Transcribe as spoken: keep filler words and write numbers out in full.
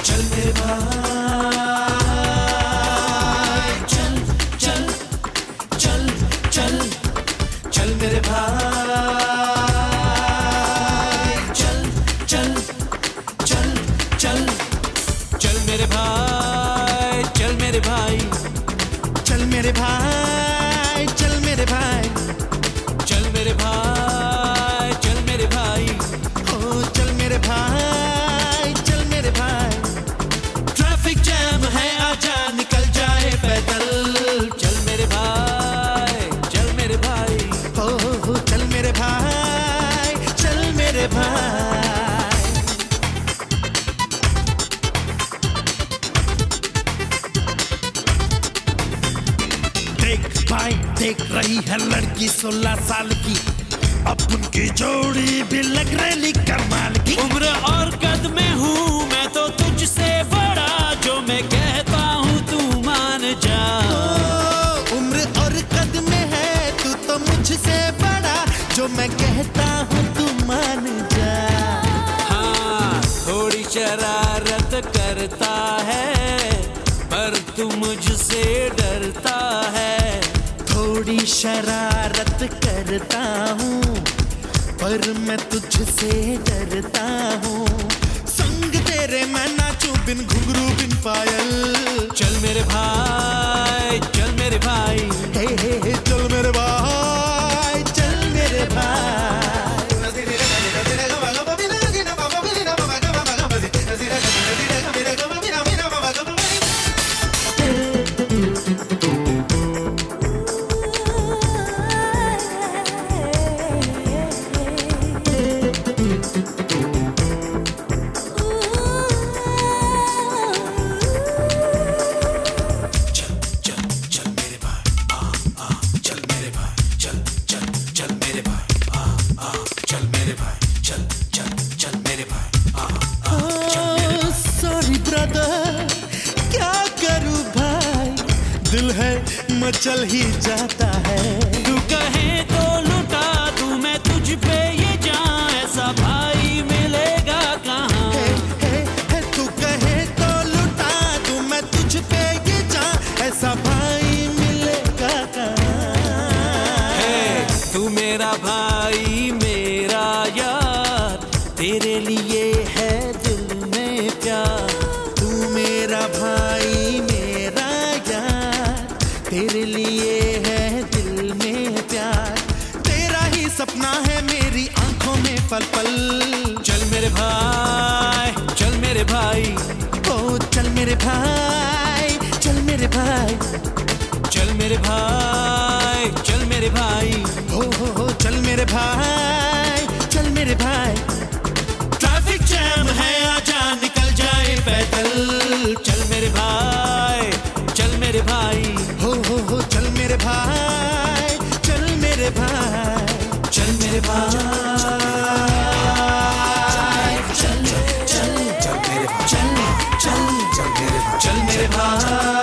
चल मेरे भाई चल चल चल चल चल मेरे भाई चल चल चल चल चल मेरे भाई चल मेरे भाई चल मेरे भाई चल मेरे भाई चल मेरे भाई चल मेरे भाई ओ चल मेरे भाई चल मेरे भाई ट्रैफिक जैम है आजा निकल जाए पैदल चल मेरे भाई चल मेरे भाई ओ चल मेरे भाई चल मेरे भाई देख भाई देख रही है लड़की सोलह साल की अब उनकी जोड़ी भी लग रही कमाल की उम्र और कद में हूँ मैं तो तुझसे बड़ा जो मैं कहता हूँ तू मान जा ओ, उम्र और कद में है तू तो मुझसे बड़ा जो मैं कहता हूँ तू मान जा हाँ थोड़ी शरारत करता है पर तू मुझसे डरता है थोड़ी शरारत करता हूँ पर मैं तुझसे डरता हूँ संग तेरे मैं नाचूं बिन घुंघरू बिन पायल चल मेरे भाई चल मेरे भाई हे हे हे चल मेरे भाई चल मेरे भाई दिल है मचल ही जाता है तू कहे तो लुटा दूं मैं तुझ पे ये जान ऐसा भाई मिलेगा कहाँ है, है, है, तू कहे तो लुटा दूं मैं तुझ पे ये जान ऐसा भाई मिलेगा कहाँ है, तू मेरा भाई मेरा यार तेरे लिए है दिल में प्यार तू मेरा भाई तेरे लिए है दिल में प्यार तेरा ही सपना है मेरी आंखों में पल पल चल मेरे भाई चल मेरे भाई ओ चल मेरे भाई चल मेरे भाई चल मेरे भाई चल मेरे भाई हो हो हो चल मेरे भाई चल मेरे भाई ट्रैफिक जैम है आजा निकल जाए पैदल चल मेरे भाई चल मेरे भाई हो हो हो चल मेरे भाई चल मेरे भाई चल मेरे भाई चल चल चल मेरे भाई चल चल चल मेरे भाई चल मेरे भाई